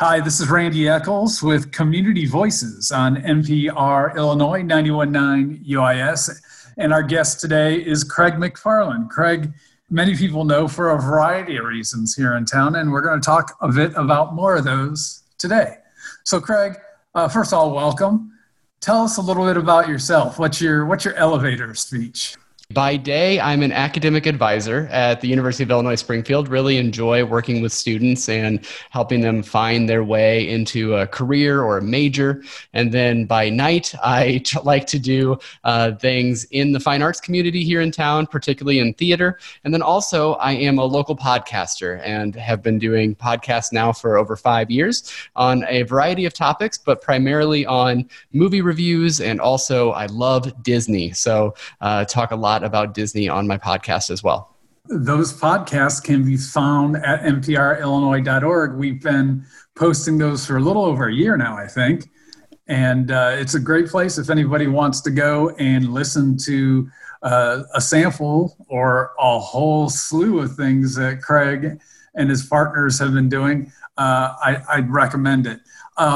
Hi, this is Randy Eccles with Community Voices on NPR Illinois 91.9 UIS. And our guest today is Craig McFarland. Craig, many people know for a variety of reasons here in town, and we're going to talk a bit about more of those today. So Craig, first of all, welcome. Tell us a little bit about yourself. What's your elevator speech? By day, I'm an academic advisor at the University of Illinois Springfield. Really enjoy working with students and helping them find their way into a career or a major. And then by night, I like to do things in the fine arts community here in town, particularly in theater. And then also, I am a local podcaster and have been doing podcasts now for over 5 years on a variety of topics, but primarily on movie reviews. And also, I love Disney. So talk a lot about Disney on my podcast as well. Those podcasts can be found at nprillinois.org. We've been posting those for a little over a year now, I think. And it's a great place if anybody wants to go and listen to a sample or a whole slew of things that Craig and his partners have been doing. I'd recommend it.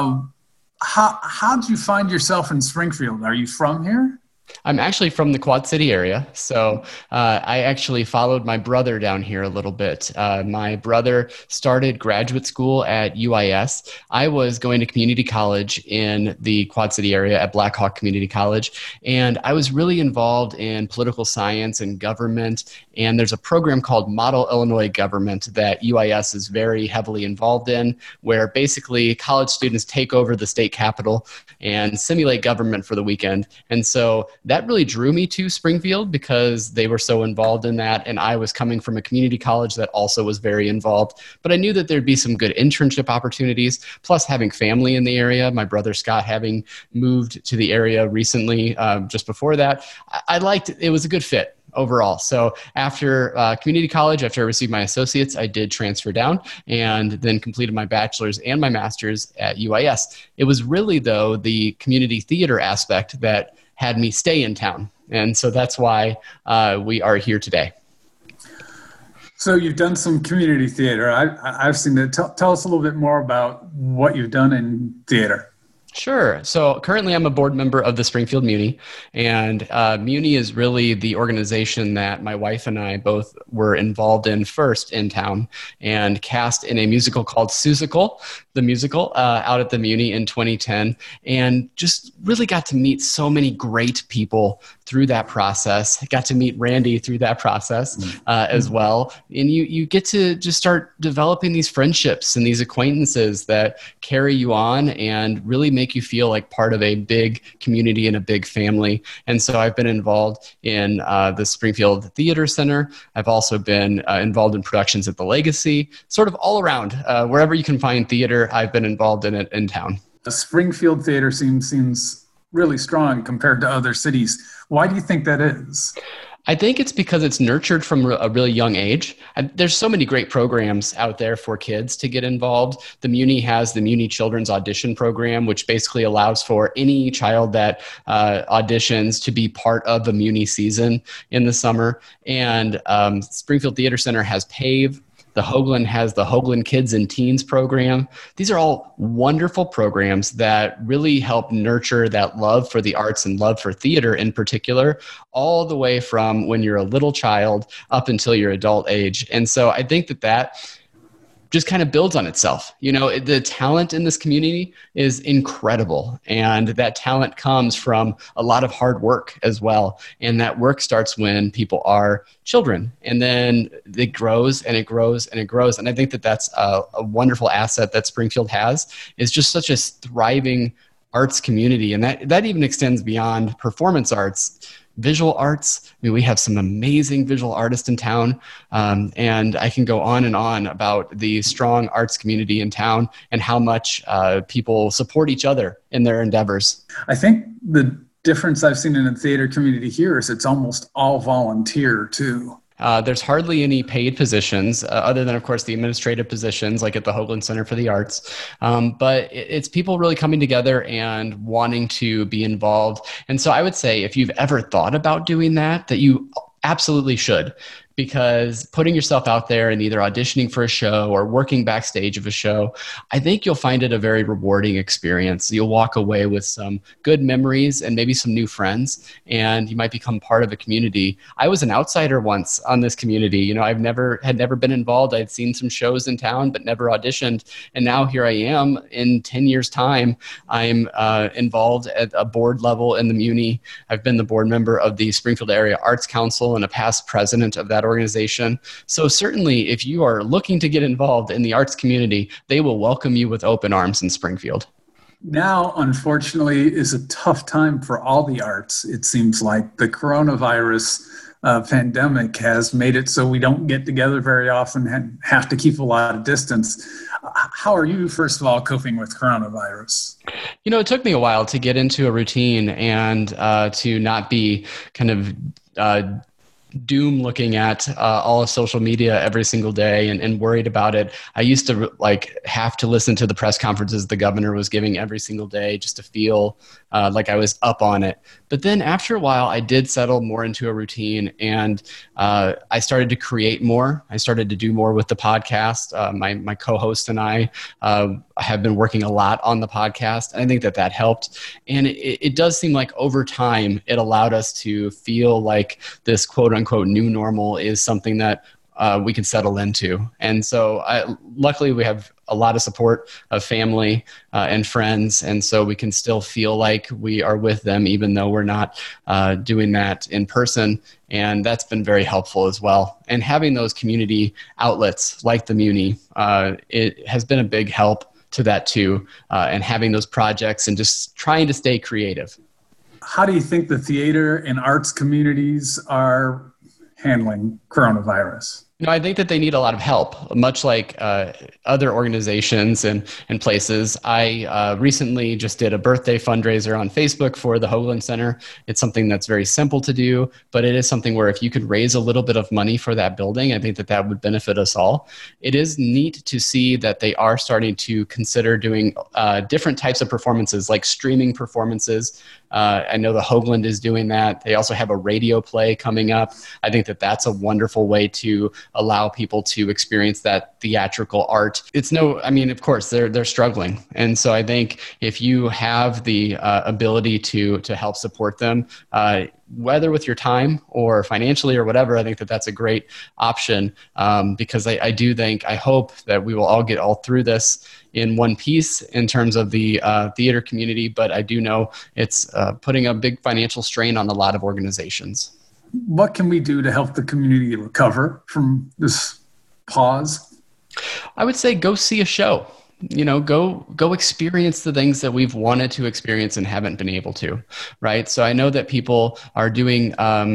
How did you find yourself in Springfield? Are you from here? I'm actually from the Quad City area, so I actually followed my brother down here a little bit. My brother started graduate school at UIS. I was going to community college in the Quad City area at Black Hawk Community College, and I was really involved in political science and government, and there's a program called Model Illinois Government that UIS is very heavily involved in, where basically college students take over the state capitol and simulate government for the weekend. And so that really drew me to Springfield because they were so involved in that. And I was coming from a community college that also was very involved. But I knew that there'd be some good internship opportunities, plus having family in the area. My brother Scott having moved to the area recently, just before that. I liked it. It was a good fit overall. So after community college, after I received my associates, I did transfer down and then completed my bachelor's and my master's at UIS. It was really, though, the community theater aspect that had me stay in town. And so that's why we are here today. So you've done some community theater. I've seen that. Tell us a little bit more about what you've done in theater. Sure. So currently I'm a board member of the Springfield Muni, and Muni is really the organization that my wife and I both were involved in first in town and cast in a musical called Seussical, the musical, out at the Muni in 2010, and just really got to meet so many great people through that process. Got to meet Randy through that process as well. And you get to just start developing these friendships and these acquaintances that carry you on and really make you feel like part of a big community and a big family. And so I've been involved in the Springfield Theater Center. I've also been involved in productions at the Legacy, sort of all around. Wherever you can find theater, I've been involved in it in town. The Springfield Theater seems really strong compared to other cities. Why do you think that is? I think it's because it's nurtured from a really young age. There's so many great programs out there for kids to get involved. The Muni has the Muni Children's Audition Program, which basically allows for any child that auditions to be part of the Muni season in the summer. And Springfield Theater Center has PAVE. The Hoagland has the Hoagland Kids and Teens program. These are all wonderful programs that really help nurture that love for the arts and love for theater in particular, all the way from when you're a little child up until your adult age. And so I think that just kind of builds on itself. You know, the talent in this community is incredible. And that talent comes from a lot of hard work as well. And that work starts when people are children. And then it grows and it grows and it grows. And I think that that's a wonderful asset that Springfield has, is just such a thriving arts community. And that even extends beyond performance arts. Visual arts. I mean, we have some amazing visual artists in town, and I can go on and on about the strong arts community in town and how much people support each other in their endeavors. I think the difference I've seen in the theater community here is it's almost all volunteer too. There's hardly any paid positions other than, of course, the administrative positions like at the Hoagland Center for the Arts. But it's people really coming together and wanting to be involved. And so I would say if you've ever thought about doing that you absolutely should. because putting yourself out there and either auditioning for a show or working backstage of a show, I think you'll find it a very rewarding experience. You'll walk away with some good memories and maybe some new friends, and you might become part of a community. I was an outsider once on this community. You know, had never been involved. I'd seen some shows in town, but never auditioned. And now here I am in 10 years time. I'm involved at a board level in the Muni. I've been the board member of the Springfield Area Arts Council and a past president of that organization. So certainly if you are looking to get involved in the arts community, they will welcome you with open arms in Springfield. Now, unfortunately, is a tough time for all the arts. It seems like the coronavirus pandemic has made it so we don't get together very often and have to keep a lot of distance. How are you, first of all, coping with coronavirus? You know, it took me a while to get into a routine and to not be kind of doom looking at all of social media every single day and worried about it. I used to have to listen to the press conferences the governor was giving every single day just to feel like I was up on it. But then after a while, I did settle more into a routine, and I started to create more. I started to do more with the podcast. My co-host and I have been working a lot on the podcast, and I think that helped. And it does seem like over time, it allowed us to feel like this quote unquote new normal is something that we can settle into. And so luckily we have a lot of support of family and friends. And so we can still feel like we are with them, even though we're not doing that in person. And that's been very helpful as well. And having those community outlets like the Muni, it has been a big help to that too. And having those projects and just trying to stay creative. How do you think the theater and arts communities are handling coronavirus? You know, I think that they need a lot of help, much like other organizations and places. I recently just did a birthday fundraiser on Facebook for the Hoagland Center. It's something that's very simple to do, but it is something where if you could raise a little bit of money for that building, I think that would benefit us all. It is neat to see that they are starting to consider doing different types of performances, like streaming performances. I know the Hoagland is doing that. They also have a radio play coming up. I think that that's a wonderful way to allow people to experience that theatrical art. Of course, they're struggling. And so I think if you have the ability to help support them, whether with your time or financially or whatever, I think that that's a great option because I hope that we will all get all through this in one piece in terms of the theater community, but I do know it's putting a big financial strain on a lot of organizations. What can we do to help the community recover from this pause? I would say go see a show. You know, go experience the things that we've wanted to experience and haven't been able to, right? So I know that people are doing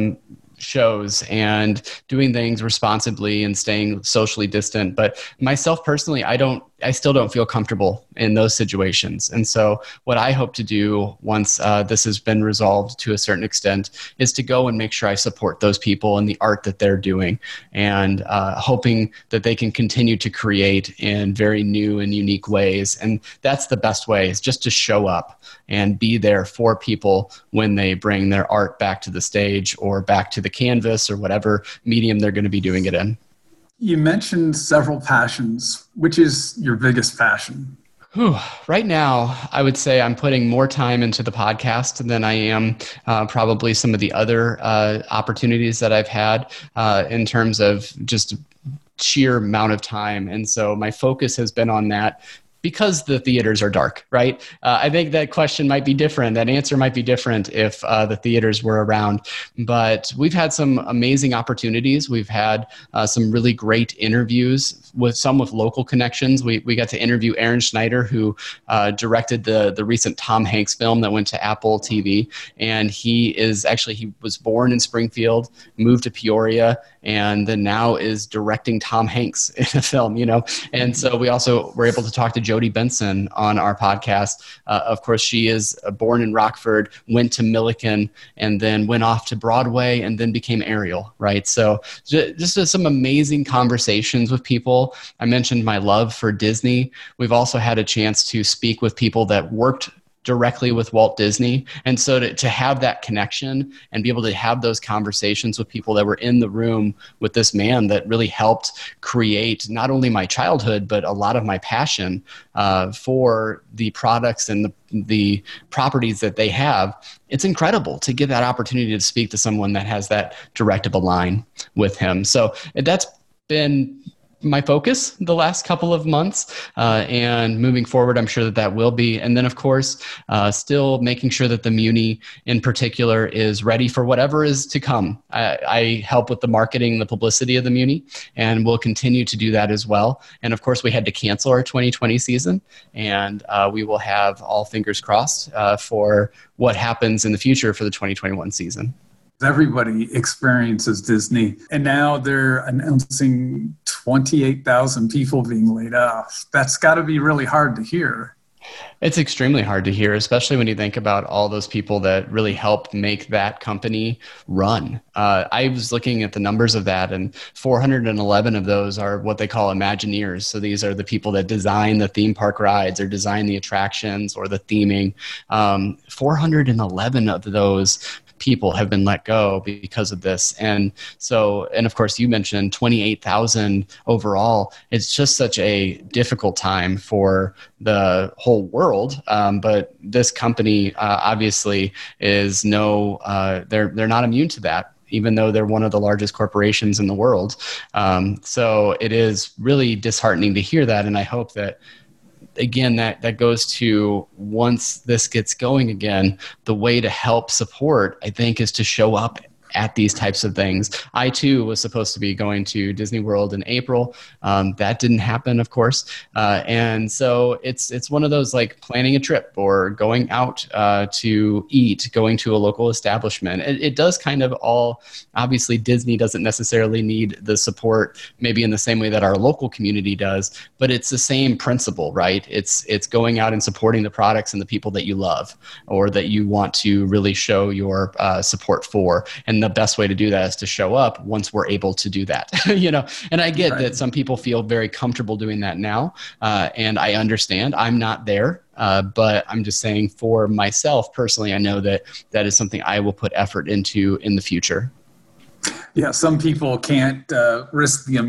shows and doing things responsibly and staying socially distant, but myself personally, I still don't feel comfortable in those situations. And so what I hope to do once this has been resolved to a certain extent is to go and make sure I support those people and the art that they're doing, and hoping that they can continue to create in very new and unique ways. And that's the best way, is just to show up and be there for people when they bring their art back to the stage or back to the canvas or whatever medium they're going to be doing it in. You mentioned several passions. Which is your biggest passion? Right now, I would say I'm putting more time into the podcast than I am probably some of the other opportunities that I've had in terms of just sheer amount of time. And so my focus has been on that, because the theaters are dark, right? I think that question might be different. That answer might be different if the theaters were around. But we've had some amazing opportunities. We've had some really great interviews with local connections. We got to interview Aaron Schneider, who directed the recent Tom Hanks film that went to Apple TV. And he was born in Springfield, moved to Peoria, and then now is directing Tom Hanks in a film, you know? And so we also were able to talk to Jodie Benson on our podcast. Of course, she is born in Rockford, went to Millikan, and then went off to Broadway and then became Ariel, right? So just some amazing conversations with people. I mentioned my love for Disney. We've also had a chance to speak with people that worked directly with Walt Disney. And so to have that connection and be able to have those conversations with people that were in the room with this man that really helped create not only my childhood, but a lot of my passion for the products and the properties that they have, it's incredible to get that opportunity to speak to someone that has that direct of a line with him. So that's been my focus the last couple of months, and moving forward, I'm sure that will be. And then, of course, still making sure that the Muni in particular is ready for whatever is to come. I help with the marketing, the publicity of the Muni, and we'll continue to do that as well. And of course, we had to cancel our 2020 season, and we will have all fingers crossed for what happens in the future for the 2021 season. Everybody experiences Disney, and now they're announcing 28,000 people being laid off. That's got to be really hard to hear. It's extremely hard to hear, especially when you think about all those people that really helped make that company run. I was looking at the numbers of that, and 411 of those are what they call Imagineers. So these are the people that design the theme park rides or design the attractions or the theming. 411 of those people have been let go because of this. And so, and of course you mentioned 28,000 overall. It's just such a difficult time for the whole world. But this company obviously is they're not immune to that, even though they're one of the largest corporations in the world. So it is really disheartening to hear that. And I hope that, again, that goes to, once this gets going again, the way to help support, I think, is to show up at these types of things. I too was supposed to be going to Disney World in April. That didn't happen, of course. And so it's one of those, like planning a trip or going out to eat, going to a local establishment. It does kind of all, obviously Disney doesn't necessarily need the support maybe in the same way that our local community does, but it's the same principle, right? It's going out and supporting the products and the people that you love or that you want to really show your support for. And the best way to do that is to show up once we're able to do that, and I get that some people feel very comfortable doing that now. And I understand I'm not there, but I'm just saying for myself personally, I know that is something I will put effort into in the future. Yeah, some people can't risk the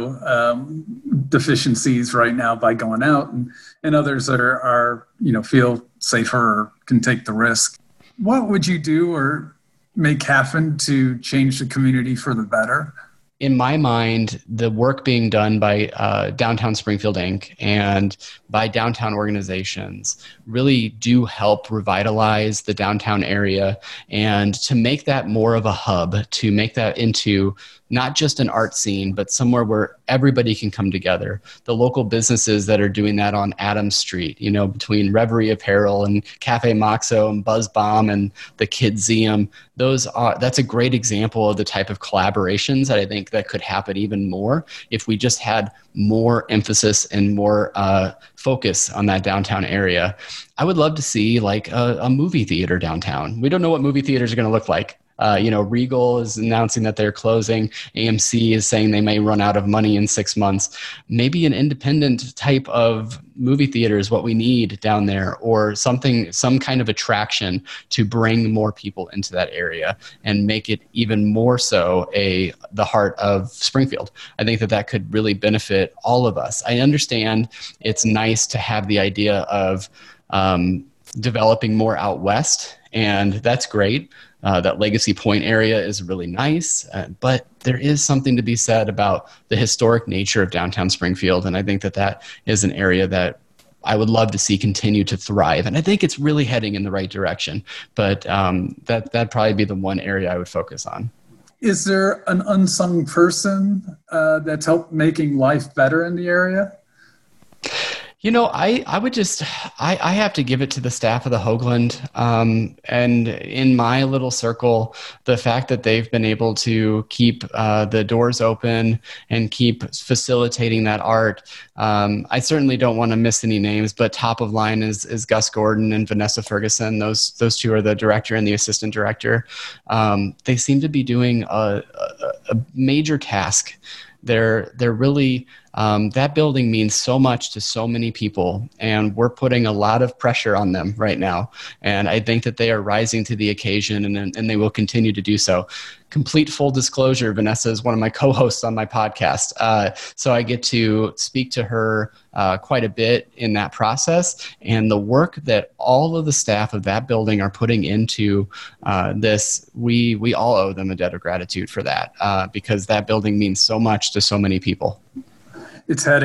immuno deficiencies right now by going out, and others are feel safer or can take the risk. What would you do or make happen to change the community for the better? In my mind, the work being done by Downtown Springfield Inc. and by downtown organizations really do help revitalize the downtown area and to make that more of a hub, to make that into not just an art scene, but somewhere where everybody can come together. The local businesses that are doing that on Adams Street, between Reverie Apparel and Cafe Moxo and Buzz Bomb and the Kidseum, that's a great example of the type of collaborations that I think that could happen even more if we just had more emphasis and more focus on that downtown area. I would love to see like a movie theater downtown. We don't know what movie theaters are going to look like. Regal is announcing that they're closing. AMC is saying they may run out of money in 6 months. Maybe an independent type of movie theater is what we need down there, or some kind of attraction to bring more people into that area and make it even more so the heart of Springfield. I think that could really benefit all of us. I understand it's nice to have the idea of developing more out west, and that's great. That Legacy Point area is really nice, but there is something to be said about the historic nature of downtown Springfield, and I think that is an area that I would love to see continue to thrive, and I think it's really heading in the right direction, but that'd probably be the one area I would focus on. Is there an unsung person that's helped making life better in the area? I would I have to give it to the staff of the Hoagland. And in my little circle, the fact that they've been able to keep the doors open and keep facilitating that art. I certainly don't want to miss any names, but top of line is Gus Gordon and Vanessa Ferguson. Those two are the director and the assistant director. They seem to be doing a major task. They're really that building means so much to so many people, and we're putting a lot of pressure on them right now. And I think that they are rising to the occasion, and they will continue to do so. Complete full disclosure, Vanessa is one of my co-hosts on my podcast. So I get to speak to her quite a bit in that process. And the work that all of the staff of that building are putting into this, we all owe them a debt of gratitude for that, because that building means so much to so many people. It's had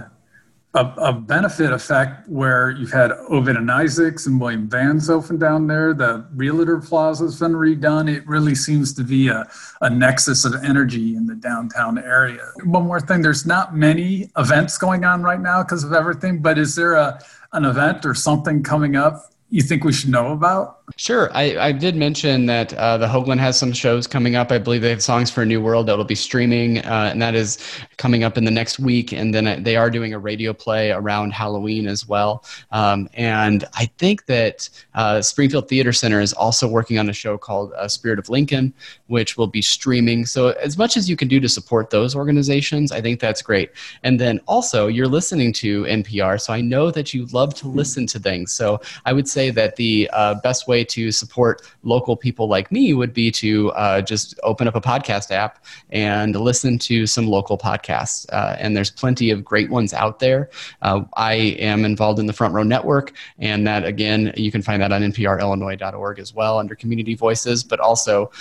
a benefit effect where you've had Ovid and Isaacs and William Vans open down there. The Realtor Plaza has been redone. It really seems to be a nexus of energy in the downtown area. One more thing, there's not many events going on right now because of everything, but is there an event or something coming up you think we should know about? Sure. I did mention that the Hoagland has some shows coming up. I believe they have Songs for a New World that will be streaming, and that is coming up in the next week. And then they are doing a radio play around Halloween as well. And I think that Springfield Theater Center is also working on a show called Spirit of Lincoln, which will be streaming. So as much as you can do to support those organizations, I think that's great. And then also you're listening to NPR, so I know that you love to listen to things. So I would say that the best way to support local people like me would be to just open up a podcast app and listen to some local podcasts. And there's plenty of great ones out there. I am involved in the Front Row Network, and that, again, you can find that on nprillinois.org as well under Community Voices. But also,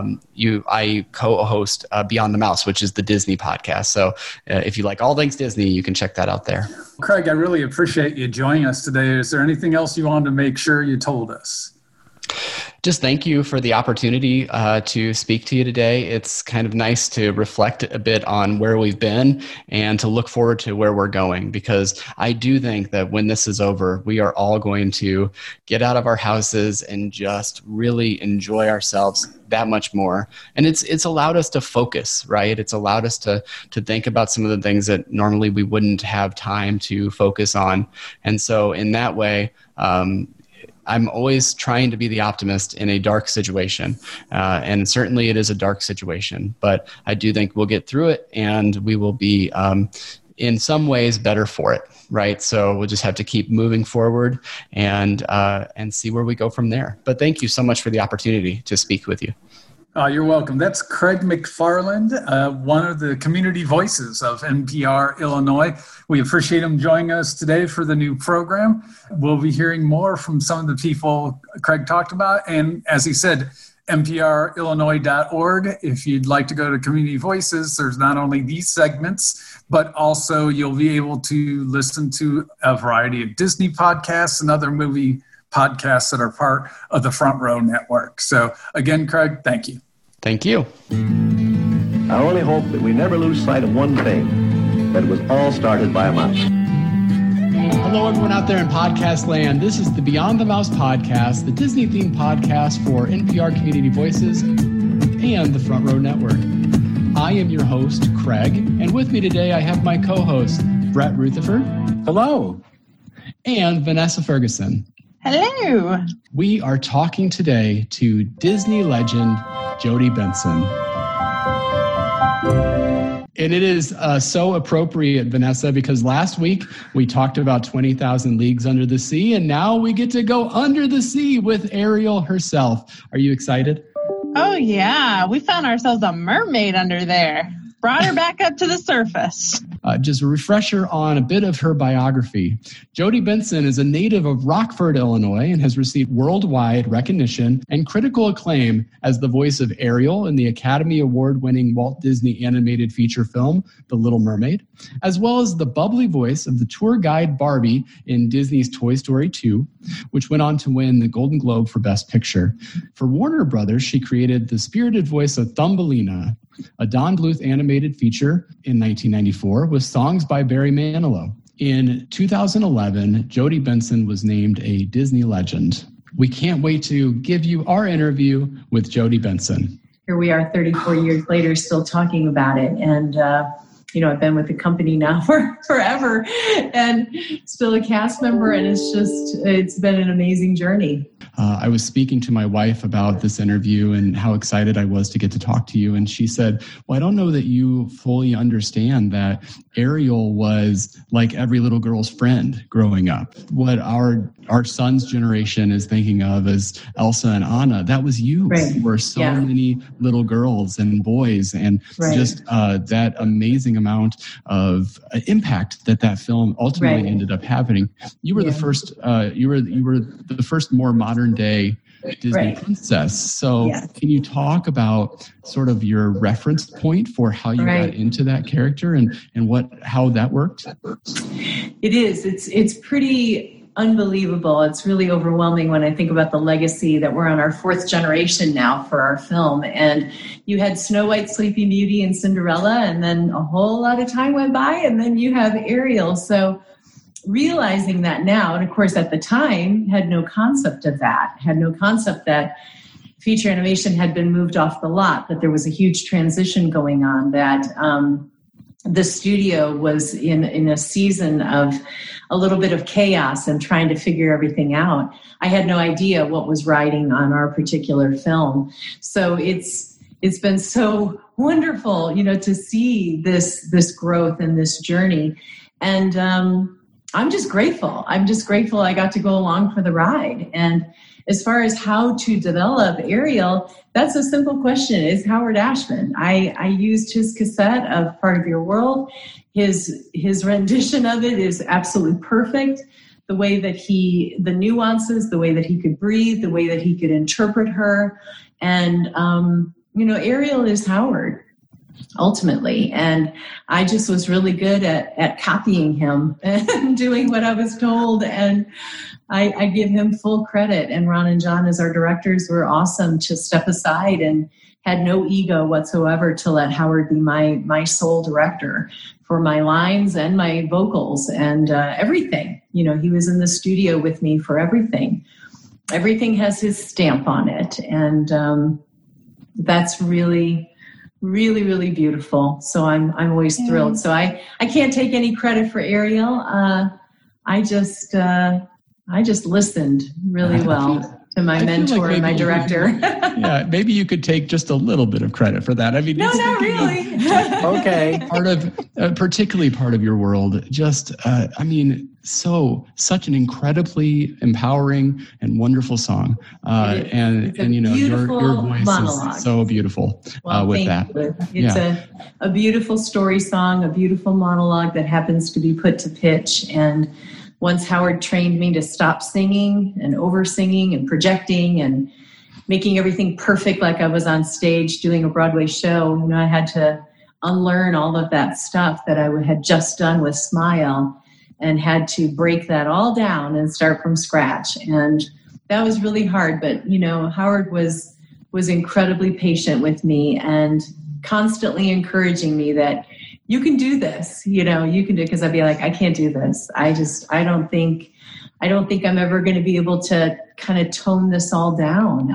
I co-host Beyond the Mouse, which is the Disney podcast. So if you like all things Disney, you can check that out there. Craig, I really appreciate you joining us today. Is there anything else you wanted to make sure you told us? Just thank you for the opportunity to speak to you today. It's kind of nice to reflect a bit on where we've been and to look forward to where we're going, because I do think that when this is over, we are all going to get out of our houses and just really enjoy ourselves that much more. And it's allowed us to focus, right? It's allowed us to think about some of the things that normally we wouldn't have time to focus on. And so in that way, I'm always trying to be the optimist in a dark situation. And certainly it is a dark situation, but I do think we'll get through it, and we will be in some ways better for it, right? So we'll just have to keep moving forward and see where we go from there. But thank you so much for the opportunity to speak with you. You're welcome. That's Craig McFarland, one of the community voices of NPR Illinois. We appreciate him joining us today for the new program. We'll be hearing more from some of the people Craig talked about. And as he said, nprillinois.org. If you'd like to go to Community Voices, there's not only these segments, but also you'll be able to listen to a variety of Disney podcasts and other movie podcasts that are part of the Front Row Network. So again, Craig, thank you. Thank you. I only hope that we never lose sight of one thing, that it was all started by a mouse. Hello, everyone out there in podcast land. This is the Beyond the Mouse podcast, the Disney-themed podcast for NPR Community Voices and the Front Row Network. I am your host, Craig, and with me today I have my co-host, Brett Rutherford. Hello. And Vanessa Ferguson. Hello. We are talking today to Disney legend Jodi Benson. And it is so appropriate, Vanessa, because last week we talked about 20,000 Leagues Under the Sea, and now we get to go under the sea with Ariel herself. Are you excited? Oh, yeah. We found ourselves a mermaid under there. Brought her back up to the surface. Just a refresher on a bit of her biography. Jodi Benson is a native of Rockford, Illinois, and has received worldwide recognition and critical acclaim as the voice of Ariel in the Academy Award-winning Walt Disney animated feature film, The Little Mermaid, as well as the bubbly voice of the tour guide Barbie in Disney's Toy Story 2, which went on to win the Golden Globe for Best Picture. For Warner Brothers, she created the spirited voice of Thumbelina, a Don Bluth animated feature in 1994 with songs by Barry Manilow. In 2011, Jodi Benson was named a Disney legend. We can't wait to give you our interview with Jodi Benson. Here we are 34 years later still talking about it. And, I've been with the company now for forever and still a cast member. And it's been an amazing journey. I was speaking to my wife about this interview and how excited I was to get to talk to you. And she said, well, I don't know that you fully understand that Ariel was like every little girl's friend growing up. What our son's generation is thinking of as Elsa and Anna, that was you. Right. You were so many little girls and boys, and just that amazing amount of impact that film ultimately ended up having. You were the first. You were the first more modern day Disney princess. So can you talk about sort of your reference point for how you got into that character and how that worked? It is. It's pretty unbelievable. It's really overwhelming when I think about the legacy that we're on our 4th generation now for our film. And you had Snow White, Sleeping Beauty, and Cinderella, and then a whole lot of time went by, and then you have Ariel. So realizing that now, and of course at the time had no concept that feature animation had been moved off the lot, that there was a huge transition going on, that the studio was in a season of a little bit of chaos and trying to figure everything out. I had no idea what was riding on our particular film. So it's been so wonderful, to see this growth and this journey. And I'm just grateful. I got to go along for the ride. And as far as how to develop Ariel, that's a simple question. It's Howard Ashman. I used his cassette of Part of Your World. His rendition of it is absolutely perfect. The way that the nuances, the way that he could breathe, the way that he could interpret her. And, Ariel is Howard, ultimately. And I just was really good at copying him and doing what I was told. And I give him full credit. And Ron and John, as our directors, were awesome to step aside and had no ego whatsoever to let Howard be my sole director for my lines and my vocals and everything. He was in the studio with me for everything. Everything has his stamp on it. And that's really, really, really beautiful. So I'm always thrilled. So I can't take any credit for Ariel. I just listened really well to my mentor and my director. Maybe you could take just a little bit of credit for that. I mean, no, not really. Okay. Particularly part of your world. Just, such an incredibly empowering and wonderful song. And your voice monologue. Is so beautiful with that. It's a beautiful story song, a beautiful monologue that happens to be put to pitch. And once Howard trained me to stop singing and over singing and projecting and making everything perfect like I was on stage doing a Broadway show, I had to unlearn all of that stuff that I had just done with Smile and had to break that all down and start from scratch. And that was really hard. But, Howard was incredibly patient with me and constantly encouraging me that you can do this, you can do it. Because I'd be like, I can't do this. I don't think I'm ever going to be able to kind of tone this all down.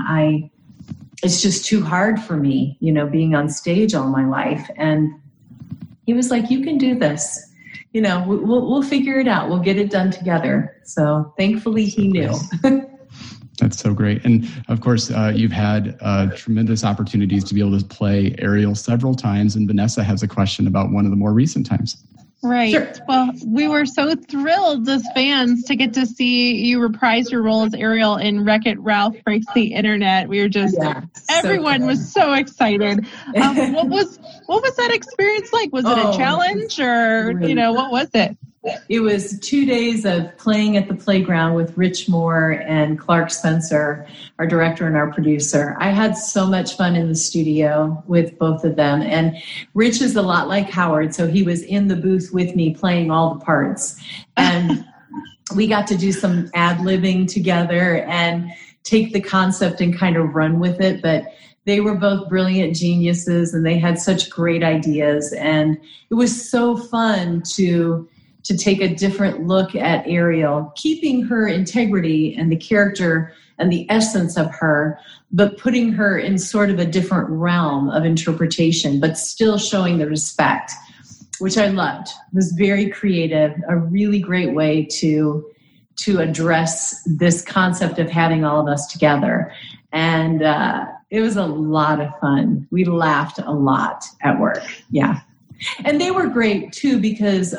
It's just too hard for me, being on stage all my life. And he was like, you can do this. We'll figure it out. We'll get it done together. So thankfully he knew. That's so great. And of course, you've had tremendous opportunities to be able to play Ariel several times. And Vanessa has a question about one of the more recent times. Right. Sure. Well, we were so thrilled as fans to get to see you reprise your role as Ariel in Wreck-It Ralph Breaks the Internet. We were just, everyone was so excited. What was that experience like? Was it a challenge or, what was it? It was 2 days of playing at the playground with Rich Moore and Clark Spencer, our director and our producer. I had so much fun in the studio with both of them. And Rich is a lot like Howard, so he was in the booth with me playing all the parts. And we got to do some ad-libbing together and take the concept and kind of run with it. But they were both brilliant geniuses and they had such great ideas. And it was so fun to take a different look at Ariel, keeping her integrity and the character and the essence of her, but putting her in sort of a different realm of interpretation, but still showing the respect, which I loved. It was very creative, a really great way to to address this concept of having all of us together. And it was a lot of fun. We laughed a lot at work. Yeah. And they were great too, because,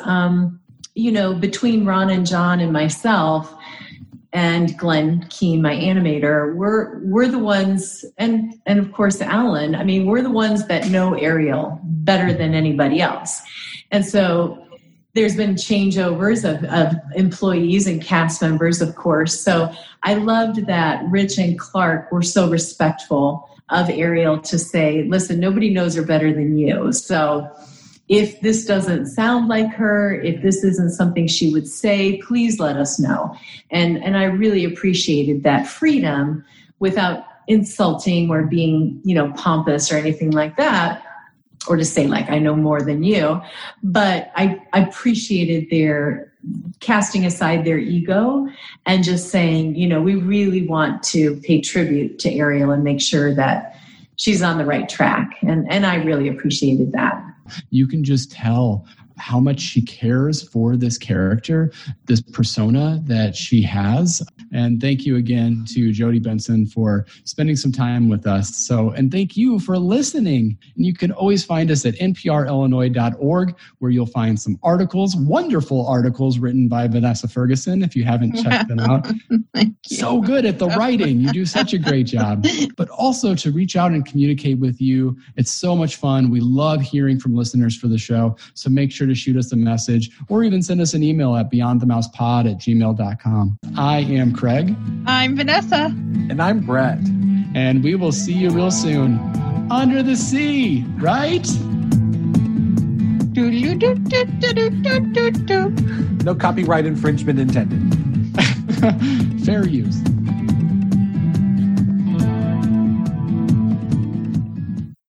between Ron and John and myself and Glenn Keane, my animator, we're the ones, and of course, Alan, I mean, we're the ones that know Ariel better than anybody else. And so there's been changeovers of employees and cast members, of course. So I loved that Rich and Clark were so respectful of Ariel to say, listen, nobody knows her better than you. So if this doesn't sound like her, if this isn't something she would say, please let us know. And I really appreciated that freedom without insulting or being, pompous or anything like that, or to say like, I know more than you. But I appreciated their casting aside their ego and just saying, we really want to pay tribute to Ariel and make sure that she's on the right track. And I really appreciated that. You can just tell how much she cares for this character, this persona that she has. And thank you again to Jodi Benson for spending some time with us. And thank you for listening. And you can always find us at nprillinois.org, where you'll find some articles, wonderful articles written by Vanessa Ferguson, if you haven't checked them out. So good at the writing. You do such a great job. But also to reach out and communicate with you. It's so much fun. We love hearing from listeners for the show. So make sure to shoot us a message or even send us an email at beyondthemousepod@gmail.com. I am Craig. I'm Vanessa. And I'm Brett. And we will see you real soon. Under the sea, right? No copyright infringement intended. Fair use.